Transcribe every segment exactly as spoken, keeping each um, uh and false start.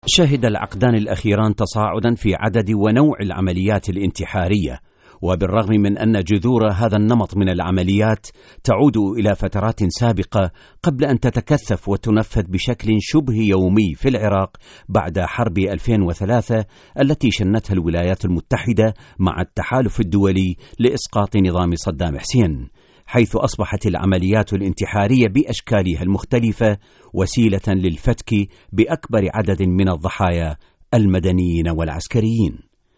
شهد العقدان الأخيران تصاعدا في عدد ونوع العمليات الانتحارية، وبالرغم من أن جذور هذا النمط من العمليات تعود إلى فترات سابقة قبل أن تتكثف وتنفذ بشكل شبه يومي في العراق بعد حرب ألفين وثلاثة التي شنتها الولايات المتحدة مع التحالف الدولي لإسقاط نظام صدام حسين، حيث أصبحت العمليات الانتحارية بأشكالها المختلفة وسيلة للفتك بأكبر عدد من الضحايا المدنيين والعسكريين.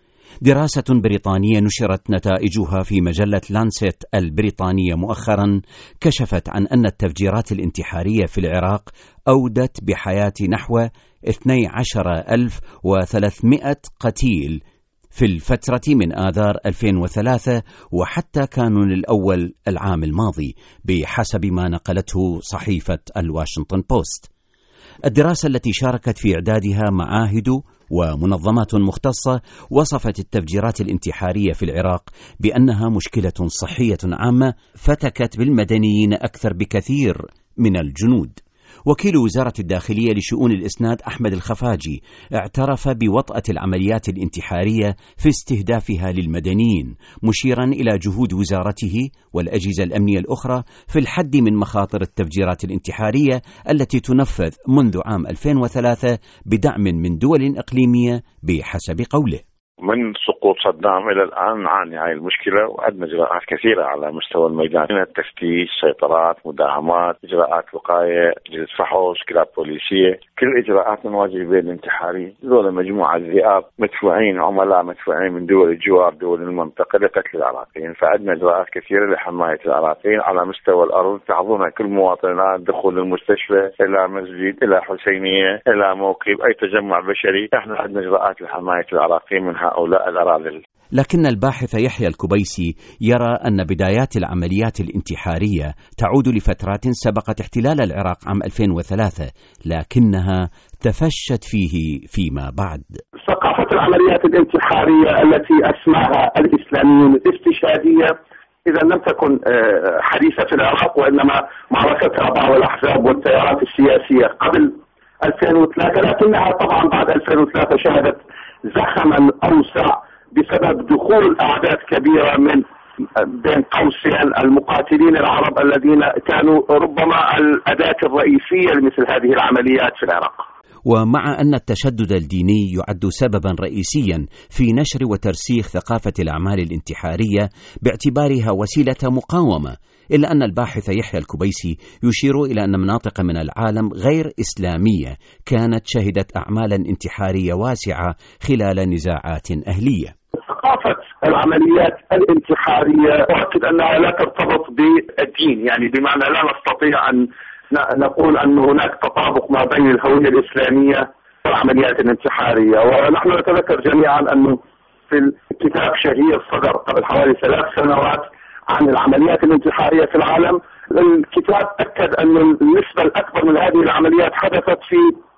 دراسة بريطانية نشرت نتائجها في مجلة لانسيت البريطانية مؤخرا كشفت عن أن التفجيرات الانتحارية في العراق أودت بحياة نحو اثني عشر ألف وثلاثمائة قتيل في الفترة من آذار ألفين وثلاثة وحتى كانون الأول العام الماضي، بحسب ما نقلته صحيفة الواشنطن بوست. الدراسة التي شاركت في إعدادها معاهد ومنظمات مختصة وصفت التفجيرات الانتحارية في العراق بأنها مشكلة صحية عامة فتكت بالمدنيين أكثر بكثير من الجنود. وكيل وزارة الداخلية لشؤون الإسناد أحمد الخفاجي اعترف بوطأة العمليات الانتحارية في استهدافها للمدنيين، مشيرا إلى جهود وزارته والأجهزة الأمنية الأخرى في الحد من مخاطر التفجيرات الانتحارية التي تنفذ منذ عام ألفين وثلاثة بدعم من دول إقليمية بحسب قوله. من سقوط صدام إلى الآن نعاني هاي المشكلة، وعندنا إجراءات كثيرة على مستوى الميدان، من التفتيش، سيطرات، مداهمات، إجراءات وقاية، جلد فحوص، كلاب بوليسية، كل إجراءات نواجه بين الانتحاري. ذولا مجموعة ذئاب مدفوعين، عملاء مدفوعين من دول الجوار، دول المنطقة لقتل العراقيين، فعندنا إجراءات كثيرة لحماية العراقيين على مستوى الأرض. تحظون كل مواطنات دخول المستشفى، إلى مسجد، إلى حسينية، إلى موكب، أي تجمع بشري، احنا عندنا إجراءات لحماية العراقيين من هؤلاء الأراذل. لكن الباحث يحيى الكبيسي يرى أن بدايات العمليات الانتحارية تعود لفترات سبقت احتلال العراق عام ألفين وثلاثة، لكنها تفشت فيه فيما بعد. ثقافة العمليات الانتحارية التي أسماها الإسلاميون الاستشهادية إذا لم تكن حديثة في العراق، وإنما معركة آباء والأحزاب والتيارات السياسية قبل ألفين وثلاثة، لكنها طبعا بعد ألفين وثلاثة شهدت زخما أوسع بسبب دخول أعداد كبيرة من بين قوسين المقاتلين العرب الذين كانوا ربما الأداة الرئيسية لمثل هذه العمليات في العراق. ومع أن التشدد الديني يعد سببا رئيسيا في نشر وترسيخ ثقافة الأعمال الانتحارية باعتبارها وسيلة مقاومة، إلا أن الباحث يحيى الكبيسي يشير إلى أن مناطق من العالم غير إسلامية كانت شهدت أعمالا انتحارية واسعة خلال نزاعات أهلية. ثقافة العمليات الانتحارية أؤكد أنها لا ترتبط بالدين، يعني بمعنى لا نستطيع أن نقول أن هناك تطابق ما بين الهوية الإسلامية والعمليات الانتحارية. ونحن نتذكر جميعا أنه في الكتاب شهير صدر قبل حوالي ثلاث سنوات عن العمليات الانتحارية في العالم، الكتاب أكد أن النسبة الأكبر من هذه العمليات حدثت في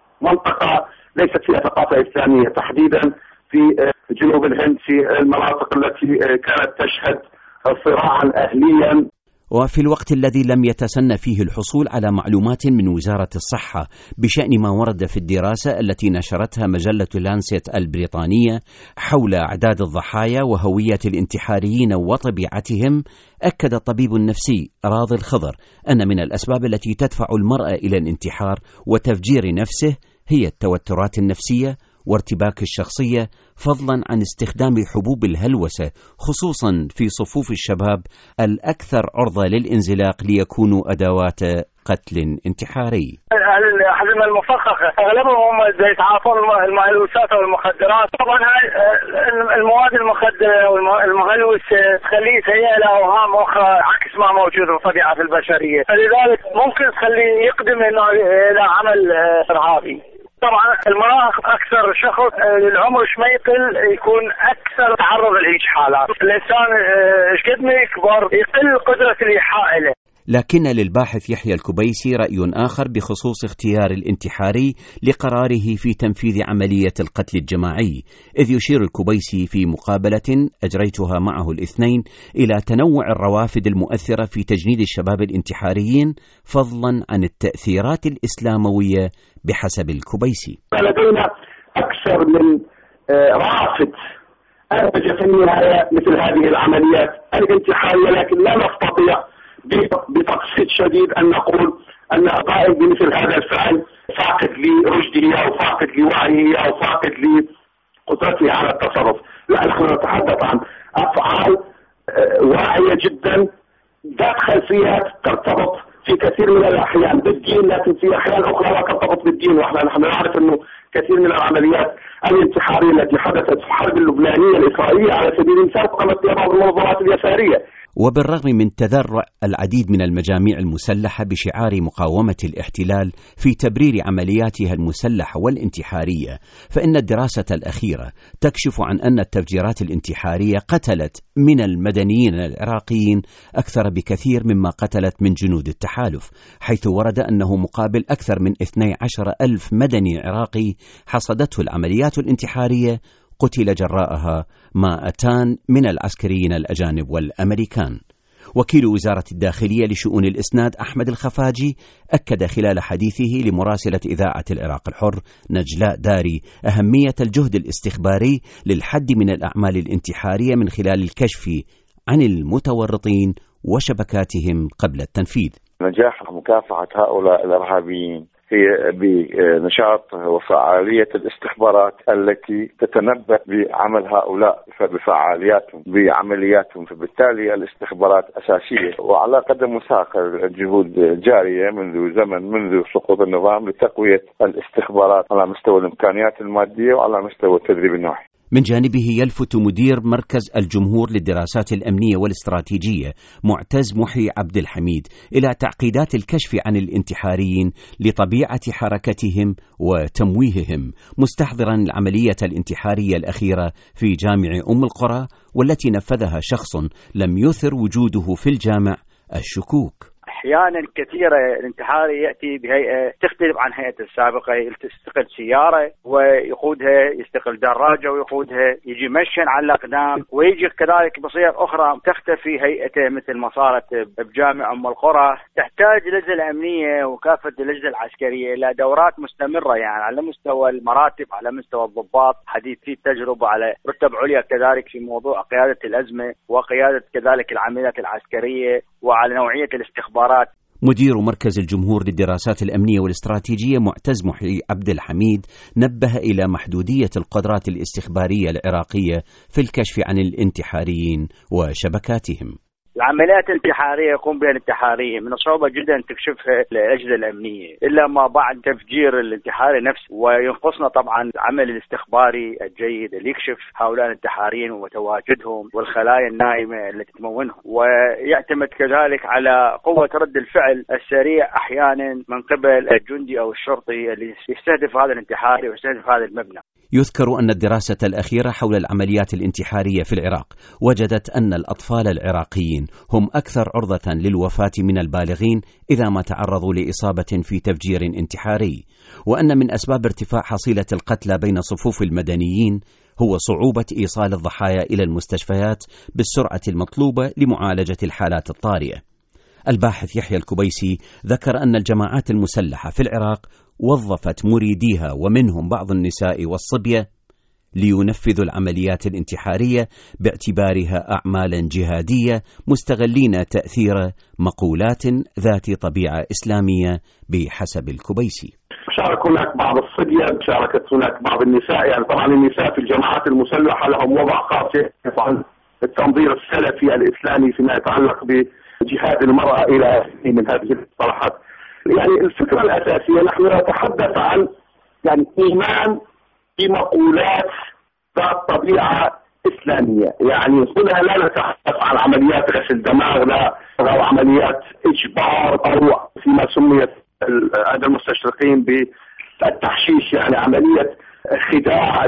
منطقة ليست فيها ثقافة إسلامية، تحديدا في جنوب الهند، في المناطق التي كانت تشهد صراعا أهليا. وفي الوقت الذي لم يتسنى فيه الحصول على معلومات من وزارة الصحة بشأن ما ورد في الدراسة التي نشرتها مجلة لانسيت البريطانية حول أعداد الضحايا وهوية الانتحاريين وطبيعتهم، أكد الطبيب النفسي راضي الخضر أن من الأسباب التي تدفع المرأة إلى الانتحار وتفجير نفسه هي التوترات النفسية وارتباك الشخصية، فضلا عن استخدام حبوب الهلوسة خصوصا في صفوف الشباب الأكثر عرضة للانزلاق ليكونوا أدوات قتل انتحاري. الأحزمة المفخخة أغلبهم يتعاطون المهلوسات والمخدرات. طبعا المواد المخدرة والمهلوسة تخليه يتهيأ له أوهام أخرى عكس ما موجود في الطبيعة البشرية، فلذلك ممكن تخليه يقدم إلى عمل إرهابي. طبعا المراهق اكثر شخص العمر ما يقل يكون اكثر تعرض لهيج حالات. الانسان ايش قد ما يكبر يقل قدرة الايحاء له. لكن للباحث يحيى الكبيسي رأي آخر بخصوص اختيار الانتحاري لقراره في تنفيذ عملية القتل الجماعي، إذ يشير الكبيسي في مقابلة أجريتها معه الاثنين إلى تنوع الروافد المؤثرة في تجنيد الشباب الانتحاريين فضلا عن التأثيرات الإسلاموية بحسب الكبيسي. لدينا أكثر من رافد أنتج في النهاية مثل هذه العمليات الانتحارية، لكن لا نستطيع بتقسيط شديد أن نقول أن قائم بمثل هذا الفعل فاقد لرشده أو فاقد لوعيه أو فاقد لقدرته على التصرف. لا، نحن نتحدث عن أفعال واعية جدا ذات خلفيات ترتبط في كثير من الأحيان بالدين، لكن في أحيان أخرى لا ترتبط بالدين. وإحنا نحن نعرف أنه كثير من العمليات الانتحارية التي حدثت في الحرب اللبنانية الإسرائيلية على سبيل المثال قامت بها بعض المنظمات اليسارية. وبالرغم من تذرع العديد من المجاميع المسلحة بشعار مقاومة الاحتلال في تبرير عملياتها المسلحة والانتحارية، فإن الدراسة الأخيرة تكشف عن أن التفجيرات الانتحارية قتلت من المدنيين العراقيين أكثر بكثير مما قتلت من جنود التحالف، حيث ورد أنه مقابل أكثر من اثني عشر ألف مدني عراقي حصدته العمليات الانتحارية قتل جراءها مائتان من العسكريين الأجانب والأمريكان. وكيل وزارة الداخلية لشؤون الإسناد أحمد الخفاجي أكد خلال حديثه لمراسلة إذاعة العراق الحر نجلاء داري أهمية الجهد الاستخباري للحد من الأعمال الانتحارية من خلال الكشف عن المتورطين وشبكاتهم قبل التنفيذ. نجاح مكافحة هؤلاء الإرهابيين هي بنشاط وفعالية الاستخبارات التي تتنبأ بعمل هؤلاء بفعالياتهم بعملياتهم، فبالتالي الاستخبارات أساسية وعلى قدم وساق الجهود جارية منذ زمن منذ سقوط النظام لتقوية الاستخبارات على مستوى الإمكانيات المادية وعلى مستوى التدريب النوعي. من جانبه يلفت مدير مركز الجمهور للدراسات الأمنية والاستراتيجية معتز محي عبد الحميد إلى تعقيدات الكشف عن الانتحاريين لطبيعة حركتهم وتمويههم، مستحضرا العملية الانتحارية الأخيرة في جامع أم القرى والتي نفذها شخص لم يثر وجوده في الجامع الشكوك. أحيانا كثيرة الانتحاري يأتي بهيئة تختلف عن هيئة السابقة، يستقل سيارة ويقودها، يستقل دراجة ويقودها، يجي مشيا على الأقدام، ويجي كذلك بصيغ أخرى تختفي هيئته مثل ما صارت بجامع أم القرى. تحتاج اللجنة الأمنية وكافة اللجنة العسكرية إلى دورات مستمرة، يعني على مستوى المراتب، على مستوى الضباط، حديثي التجربة على رتب عليا كذلك في موضوع قيادة الأزمة وقيادة كذلك العمليات العسكرية وعلى نوعية الاستخبارات. مدير مركز الجمهور للدراسات الأمنية والاستراتيجية معتز محي عبد الحميد نبه إلى محدودية القدرات الاستخبارية العراقية في الكشف عن الانتحاريين وشبكاتهم. العمليات الانتحارية يقوم بها الانتحاريين من الصعوبة جدا تكشفها الأجهزة الأمنية إلا ما بعد تفجير الانتحاري نفسه، وينقصنا طبعا العمل الاستخباري الجيد اللي يكشف هؤلاء الانتحاريين وتواجدهم والخلايا النائمة التي تمونهم، ويعتمد كذلك على قوة رد الفعل السريع أحيانا من قبل الجندي أو الشرطي اللي يستهدف هذا الانتحاري ويستهدف هذا المبنى. يذكر أن الدراسة الأخيرة حول العمليات الانتحارية في العراق وجدت أن الأطفال العراقيين هم أكثر عرضة للوفاة من البالغين إذا ما تعرضوا لإصابة في تفجير انتحاري، وأن من أسباب ارتفاع حصيلة القتلى بين صفوف المدنيين هو صعوبة إيصال الضحايا إلى المستشفيات بالسرعة المطلوبة لمعالجة الحالات الطارئة. الباحث يحيى الكبيسي ذكر أن الجماعات المسلحة في العراق وظفت مريديها ومنهم بعض النساء والصبية لينفذوا العمليات الانتحارية باعتبارها أعمالا جهادية، مستغلين تأثير مقولات ذات طبيعة إسلامية بحسب الكبيسي. شارك هناك بعض الصبية، شاركت هناك بعض النساء، يعني طبعا النساء في الجماعات المسلحة لهم وضع خاص عن التنظير السلفي الإسلامي فيما يتعلق بجهاد المرأة إلى من هذه المصطلحات. يعني الفكرة الأساسية نحن نتحدث عن يعني إيمان بمقولات ذات طبيعة إسلامية، يعني هنا لا نتحدث عن عمليات غسل دماغ لا أو عمليات إجبار أو فيما سميت عند المستشرقين بالتحشيش، يعني عملية خداع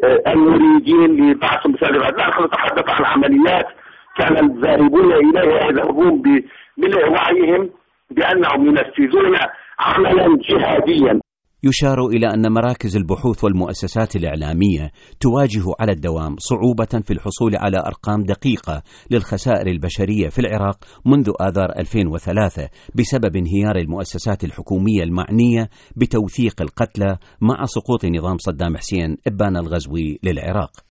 للمريدين لبعث مساجد. لا، نحن نتحدث عن عمليات كان الذاهبون إليها يذهبون ملء وعيهم بأنهم ينفذون عملا جهاديا. يشار إلى أن مراكز البحوث والمؤسسات الإعلامية تواجه على الدوام صعوبة في الحصول على أرقام دقيقة للخسائر البشرية في العراق منذ آذار ألفين وثلاثة بسبب انهيار المؤسسات الحكومية المعنية بتوثيق القتلى مع سقوط نظام صدام حسين إبان الغزوي للعراق.